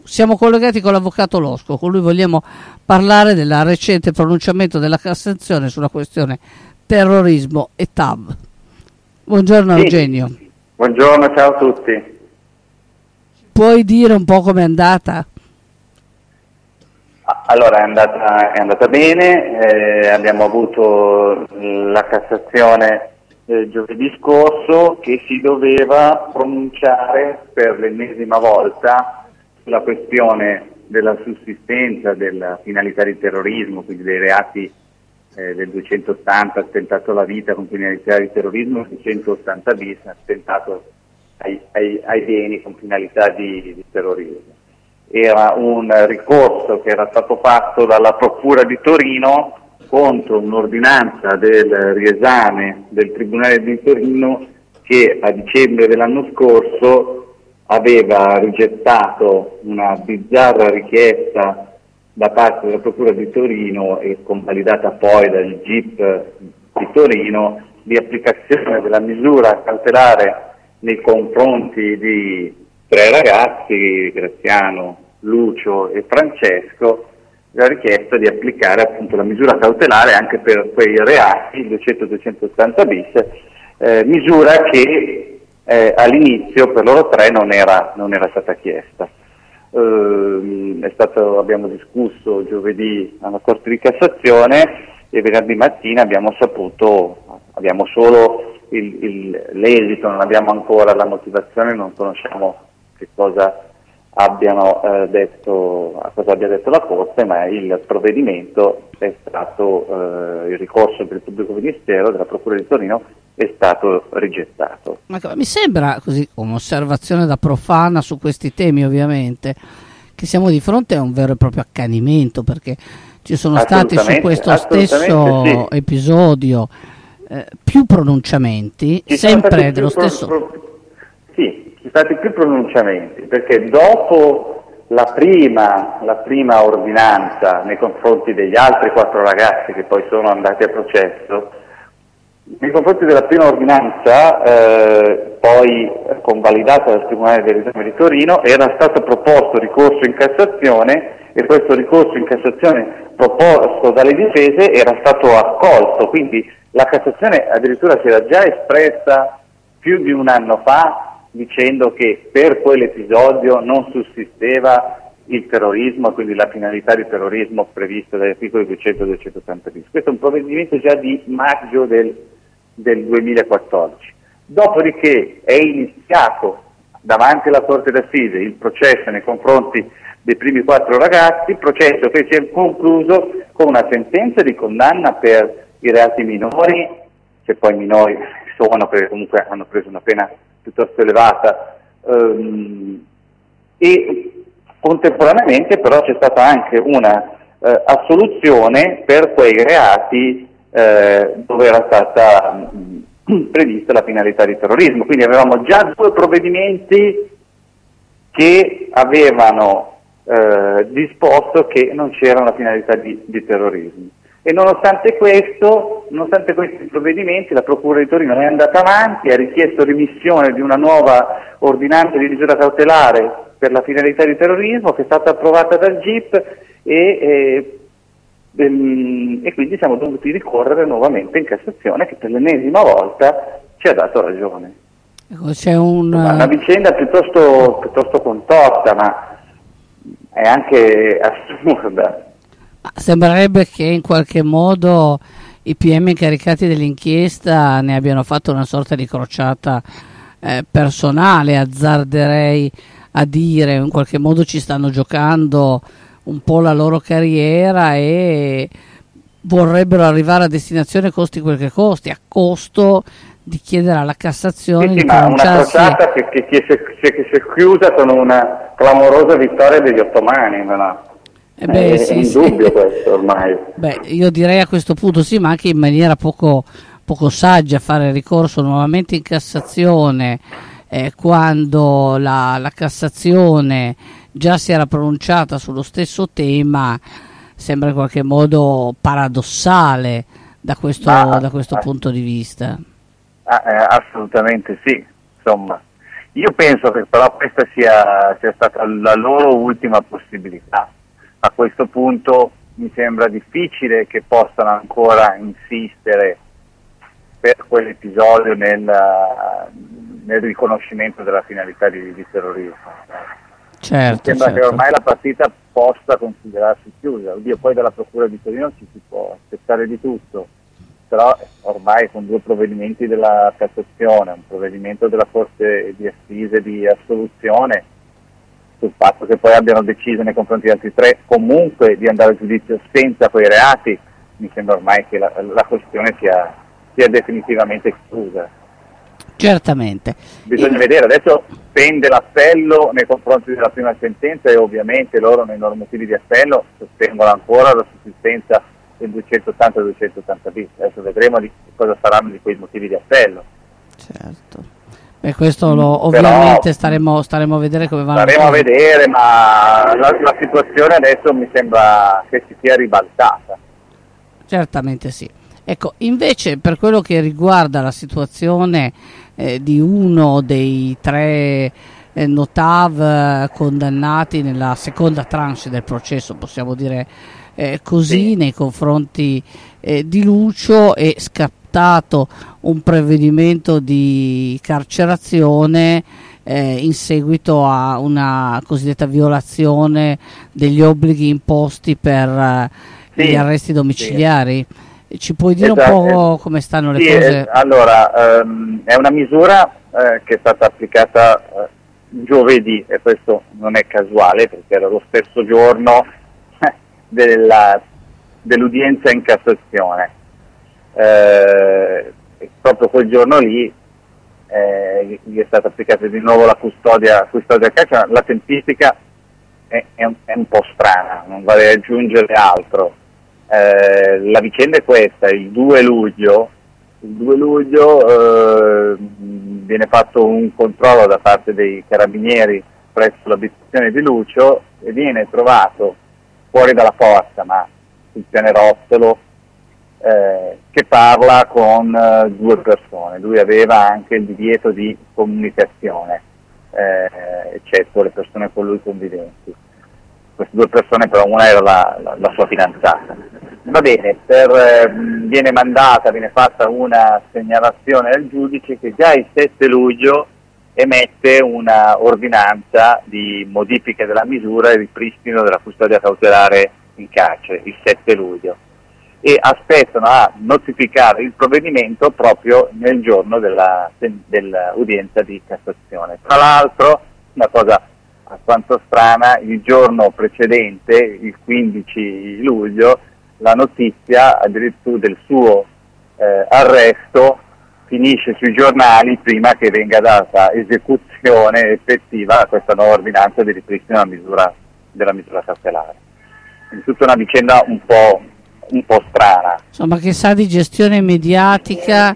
Siamo collegati con l'avvocato Losco, con lui vogliamo parlare del recente pronunciamento della Cassazione sulla questione terrorismo e TAV. Buongiorno Sì. Eugenio. Buongiorno, ciao a tutti. Puoi dire un po' com'è andata? Allora, è andata bene, abbiamo avuto la Cassazione giovedì scorso che si doveva pronunciare per l'ennesima volta sulla questione della sussistenza della finalità di terrorismo, quindi dei reati del 280, attentato alla vita con finalità di terrorismo, e 180 bis, attentato ai beni con finalità di terrorismo. Era un ricorso che era stato fatto dalla Procura di Torino contro un'ordinanza del riesame del Tribunale di Torino che a dicembre dell'anno scorso aveva rigettato una bizzarra richiesta da parte della Procura di Torino e convalidata poi dal GIP di Torino di applicazione della misura cautelare nei confronti di 3 ragazzi, Graziano, Lucio e Francesco, la richiesta di applicare appunto la misura cautelare anche per quei reati, 200-280 bis, misura che all'inizio per loro 3 non era stata chiesta. Abbiamo discusso giovedì alla Corte di Cassazione e venerdì mattina abbiamo solo l'esito, non abbiamo ancora la motivazione, non conosciamo che cosa abbiano detto, a cosa abbia detto la Corte, ma il provvedimento è stato, il ricorso per il pubblico ministero della Procura di Torino è stato rigettato. Ma mi sembra, così come osservazione da profana su questi temi ovviamente, che siamo di fronte a un vero e proprio accanimento, perché ci sono stati su questo stesso sì. episodio più pronunciamenti, sempre dello stesso... Sì, ci sono stati più pronunciamenti, perché dopo la prima ordinanza nei confronti degli altri 4 ragazzi che poi sono andati a processo, nei confronti della prima ordinanza, poi convalidata dal Tribunale dell'Esame di Torino, era stato proposto ricorso in Cassazione e questo ricorso in Cassazione proposto dalle difese era stato accolto, quindi la Cassazione addirittura si era già espressa più di un anno fa dicendo che per quell'episodio non sussisteva il terrorismo, quindi la finalità di terrorismo prevista dagli articoli 200 e 280 bis. Questo è un provvedimento già di maggio del 2014. Dopodiché è iniziato davanti alla Corte d'Assise il processo nei confronti dei primi 4 ragazzi, processo che si è concluso con una sentenza di condanna per i reati minori, che poi minori sono perché comunque hanno preso una pena piuttosto elevata, e contemporaneamente però c'è stata anche una assoluzione per quei reati dove era stata prevista la finalità di terrorismo. Quindi avevamo già 2 provvedimenti che avevano disposto che non c'era una finalità di terrorismo. E nonostante questi provvedimenti, la Procura di Torino è andata avanti, ha richiesto rimissione di una nuova ordinanza di misura cautelare per la finalità di terrorismo che è stata approvata dal GIP e quindi siamo dovuti ricorrere nuovamente in Cassazione che per l'ennesima volta ci ha dato ragione. C'è una vicenda piuttosto contorta, ma è anche assurda. Sembrerebbe che in qualche modo i PM incaricati dell'inchiesta ne abbiano fatto una sorta di crociata personale, azzarderei a dire, in qualche modo ci stanno giocando un po' la loro carriera e vorrebbero arrivare a destinazione costi quel che costi, a costo di chiedere alla Cassazione sì, di ma una pronunciarsi. crociata che si è chiusa con una clamorosa vittoria degli ottomani, no? È indubbio questo ormai. Io direi a questo punto sì, ma anche in maniera poco saggia fare ricorso nuovamente in Cassazione quando la Cassazione già si era pronunciata sullo stesso tema, sembra in qualche modo paradossale da questo punto di vista. Assolutamente sì, insomma. Io penso che però questa sia stata la loro ultima possibilità. A questo punto mi sembra difficile che possano ancora insistere per quell'episodio nel riconoscimento della finalità di terrorismo. Certo, Mi sembra certo. che ormai la partita possa considerarsi chiusa. Oddio, poi dalla Procura di Torino ci si può aspettare di tutto, però ormai con 2 provvedimenti della Cassazione, un provvedimento della Corte di Assise di assoluzione, sul fatto che poi abbiano deciso nei confronti di altri 3 comunque di andare a giudizio senza quei reati, mi sembra ormai che la questione sia definitivamente chiusa. Certamente. Bisogna vedere, adesso pende l'appello nei confronti della prima sentenza e ovviamente loro nei loro motivi di appello sostengono ancora la sussistenza del 280 e 280 bis. Adesso vedremo di cosa saranno di quei motivi di appello. Certo. Beh, questo ovviamente staremo a vedere come va. Staremo a vedere, ma la situazione adesso mi sembra che si sia ribaltata. Certamente sì. Ecco, invece per quello che riguarda la situazione di uno dei 3 Notav condannati nella seconda tranche del processo, possiamo dire così, sì, nei confronti di Lucio, è scattato un provvedimento di carcerazione in seguito a una cosiddetta violazione degli obblighi imposti per gli arresti domiciliari. Sì. Ci puoi dire un po' come stanno le cose? Allora, è una misura che è stata applicata giovedì, e questo non è casuale perché era lo stesso giorno dell'udienza in Cassazione. Proprio quel giorno lì gli è stata applicata di nuovo la custodia carceraria. La tempistica è un po' strana, non vale aggiungere altro. La vicenda è questa: il 2 luglio viene fatto un controllo da parte dei carabinieri presso l'abitazione di Lucio e viene trovato fuori dalla porta, ma sul pianerottolo, che parla con 2 persone. Lui aveva anche il divieto di comunicazione, eccetto le persone con lui conviventi. Queste 2 persone però una era la sua fidanzata. Va bene, viene fatta una segnalazione al giudice che già il 7 luglio emette una ordinanza di modifica della misura e ripristino della custodia cautelare in carcere, il 7 luglio, e aspettano a notificare il provvedimento proprio nel giorno dell'udienza di Cassazione. Tra l'altro, una cosa alquanto strana, il giorno precedente, il 15 luglio, la notizia addirittura del suo arresto finisce sui giornali prima che venga data esecuzione effettiva a questa nuova ordinanza di ripristino della misura cautelare. Quindi tutta una vicenda un po' strana. Insomma, che sa di gestione mediatica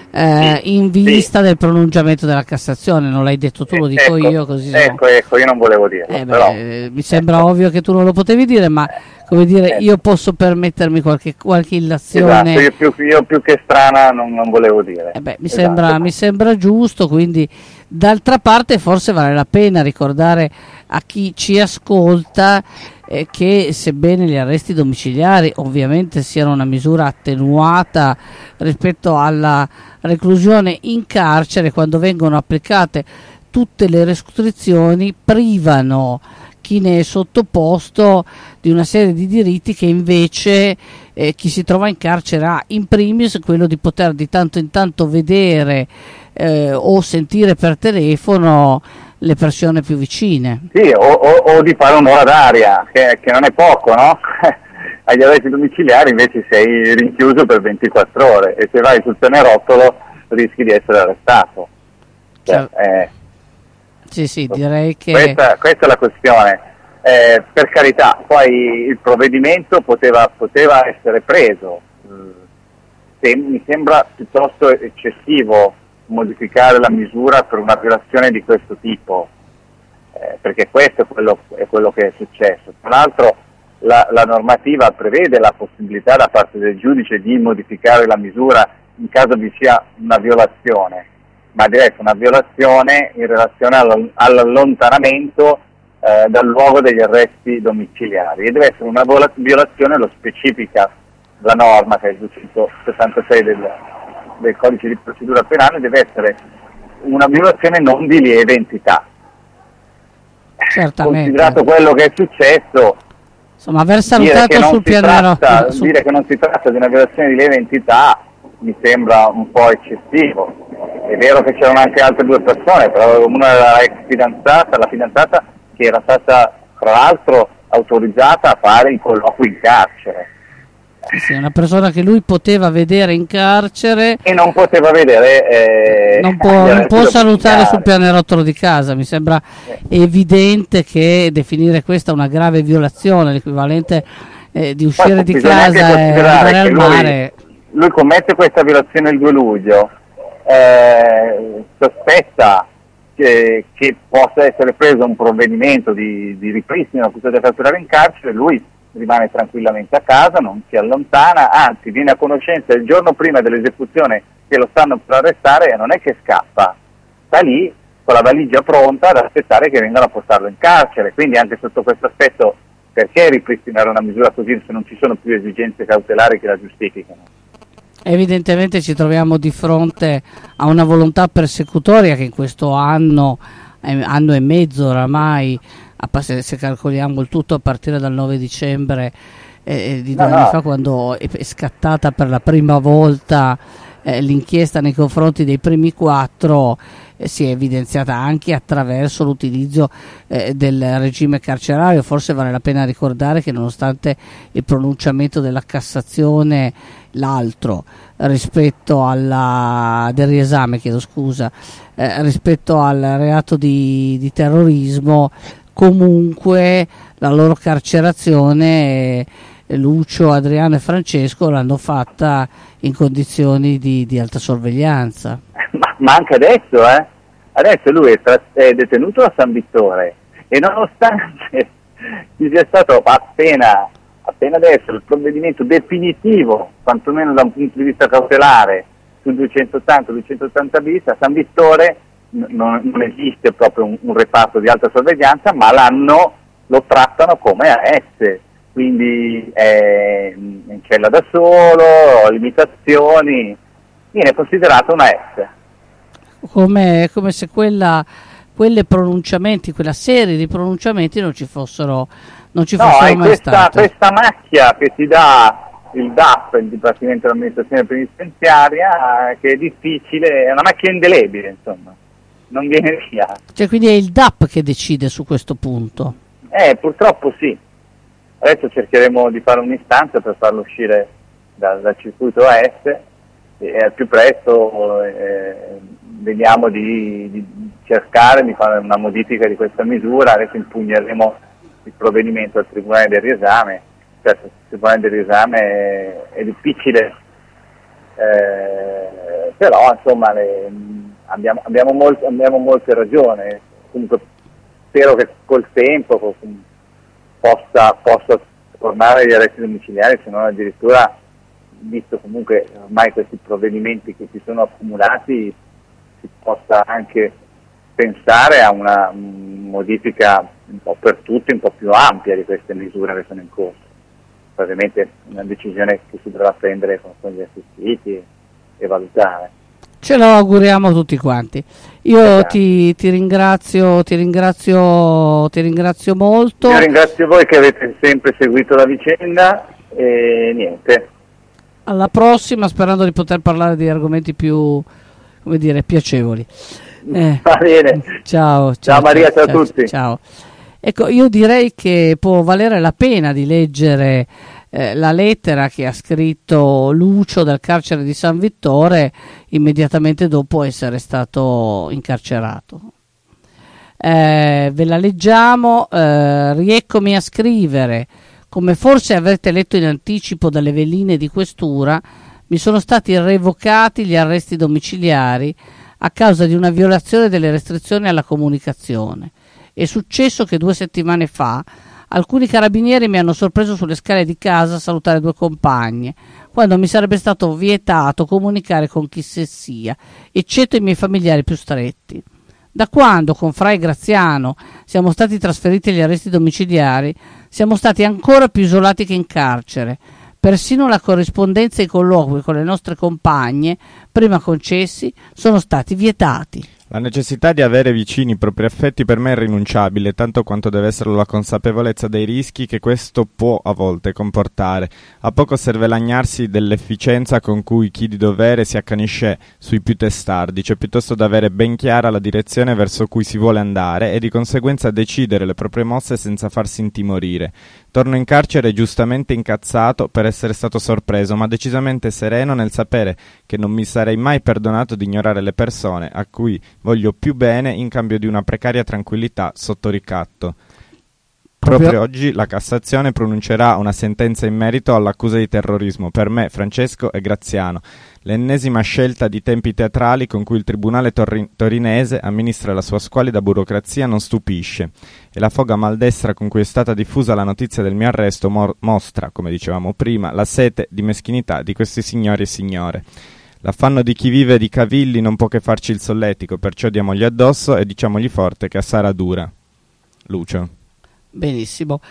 in vista del pronunciamento della Cassazione. Non l'hai detto tu, lo dico io così. Ecco, io non volevo dirlo. Però mi sembra ovvio che tu non lo potevi dire, ma come dire, io posso permettermi qualche illazione. Esatto, io più che strana non volevo dire. Mi sembra giusto, quindi d'altra parte forse vale la pena ricordare a chi ci ascolta che sebbene gli arresti domiciliari ovviamente siano una misura attenuata rispetto alla reclusione in carcere, quando vengono applicate tutte le restrizioni privano chi ne è sottoposto di una serie di diritti che invece chi si trova in carcere ha, in primis quello di poter di tanto in tanto vedere o sentire per telefono le persone più vicine. Sì, o di fare un'ora d'aria, che non è poco, no? Agli arresti domiciliari invece sei rinchiuso per 24 ore e se vai sul pianerottolo rischi di essere arrestato. Sì, direi che questa è la questione. Per carità, poi il provvedimento poteva essere preso. Mi sembra piuttosto eccessivo modificare la misura per una violazione di questo tipo, perché questo è quello che è successo. Tra l'altro la normativa prevede la possibilità da parte del giudice di modificare la misura in caso vi sia una violazione, ma deve essere una violazione in relazione all'allontanamento dal luogo degli arresti domiciliari, e deve essere una violazione, lo specifica la norma che è il 266 del codice di procedura penale, deve essere una violazione non di lieve entità. Certamente. Considerato quello che è successo, insomma, aver salutato sul pianerottolo, dire che non si tratta di una violazione di lieve entità mi sembra un po' eccessivo. È vero che c'erano anche altre due persone, però una era la ex fidanzata, la fidanzata, che era stata tra l'altro autorizzata a fare i colloqui in carcere. Sì, una persona che lui poteva vedere in carcere E non poteva vedere, non può salutare sul pianerottolo di casa. Mi sembra evidente che definire questa una grave violazione, l'equivalente di uscire di casa e andare al mare. Lui commette questa violazione il 2 luglio, sospetta che possa essere preso un provvedimento di ripristino della custodia cautelare in carcere, lui rimane tranquillamente a casa, non si allontana, anzi viene a conoscenza il giorno prima dell'esecuzione che lo stanno per arrestare, e non è che scappa, sta lì con la valigia pronta ad aspettare che vengano a portarlo in carcere. Quindi anche sotto questo aspetto, perché ripristinare una misura così se non ci sono più esigenze cautelari che la giustificano? Evidentemente ci troviamo di fronte a una volontà persecutoria che in questo anno e mezzo oramai, se calcoliamo il tutto a partire dal 9 dicembre di 2 anni fa, quando è scattata per la prima volta l'inchiesta nei confronti dei primi 4, si è evidenziata anche attraverso l'utilizzo del regime carcerario. Forse vale la pena ricordare che nonostante il pronunciamento della Cassazione, l'altro rispetto del riesame, rispetto al reato di terrorismo, comunque la loro carcerazione, Lucio, Adriano e Francesco, l'hanno fatta in condizioni di alta sorveglianza. Ma anche adesso lui è detenuto a San Vittore, e nonostante ci sia stato appena adesso il provvedimento definitivo, quantomeno da un punto di vista cautelare, sul 280 bis, a San Vittore non esiste proprio un reparto di alta sorveglianza, ma lo trattano come AS, quindi è in cella da solo, limitazioni, viene considerato una S. Come se quella serie di pronunciamenti non ci fossero mai stati. Questa macchia che ti dà il DAP, il Dipartimento dell'Amministrazione Penitenziaria, che è difficile, è una macchia indelebile, insomma, non viene via. Cioè, quindi è il DAP che decide su questo punto? Purtroppo sì. Adesso cercheremo di fare un'istanza per farlo uscire dal circuito AS, e al più presto vediamo di cercare di fare una modifica di questa misura. Adesso impugneremo il provvedimento al Tribunale del Riesame. Certo, il Tribunale del Riesame è difficile, però insomma abbiamo molte ragioni. Comunque spero che col tempo possa tornare gli arresti domiciliari, se non addirittura, visto comunque ormai questi provvedimenti che si sono accumulati, si possa anche pensare a una modifica un po' per tutti, un po' più ampia di queste misure che sono in corso. Ovviamente una decisione che si dovrà prendere con gli assistiti e valutare. Ce lo auguriamo tutti quanti. Io ti ringrazio molto. Io ringrazio voi che avete sempre seguito la vicenda, e niente. Alla prossima, sperando di poter parlare di argomenti più, piacevoli. Va bene. Ciao Maria, ciao a tutti. Ciao. Ecco, io direi che può valere la pena di leggere la lettera che ha scritto Lucio dal carcere di San Vittore immediatamente dopo essere stato incarcerato. Ve la leggiamo. Rieccomi a scrivere. Come forse avrete letto in anticipo dalle veline di questura, mi sono stati revocati gli arresti domiciliari a causa di una violazione delle restrizioni alla comunicazione. È successo che 2 settimane fa alcuni carabinieri mi hanno sorpreso sulle scale di casa a salutare 2 compagne, quando mi sarebbe stato vietato comunicare con chi se sia, eccetto i miei familiari più stretti. Da quando con Fray Graziano siamo stati trasferiti agli arresti domiciliari, siamo stati ancora più isolati che in carcere. Persino la corrispondenza e i colloqui con le nostre compagne, prima concessi, sono stati vietati. La necessità di avere vicini i propri affetti per me è irrinunciabile, tanto quanto deve essere la consapevolezza dei rischi che questo può a volte comportare. A poco serve lagnarsi dell'efficienza con cui chi di dovere si accanisce sui più testardi, cioè piuttosto da avere ben chiara la direzione verso cui si vuole andare e di conseguenza decidere le proprie mosse senza farsi intimorire. Torno in carcere giustamente incazzato per essere stato sorpreso, ma decisamente sereno nel sapere che non mi sarei mai perdonato di ignorare le persone a cui voglio più bene in cambio di una precaria tranquillità sotto ricatto. Proprio oggi la Cassazione pronuncerà una sentenza in merito all'accusa di terrorismo per me, Francesco e Graziano, l'ennesima scelta di tempi teatrali con cui il tribunale torinese amministra la sua squalida burocrazia non stupisce e la foga maldestra con cui è stata diffusa la notizia del mio arresto mostra, come dicevamo prima, la sete di meschinità di questi signori e signore. L'affanno di chi vive di cavilli non può che farci il solletico, perciò diamogli addosso e diciamogli forte che a Sara dura. Lucio. Benissimo.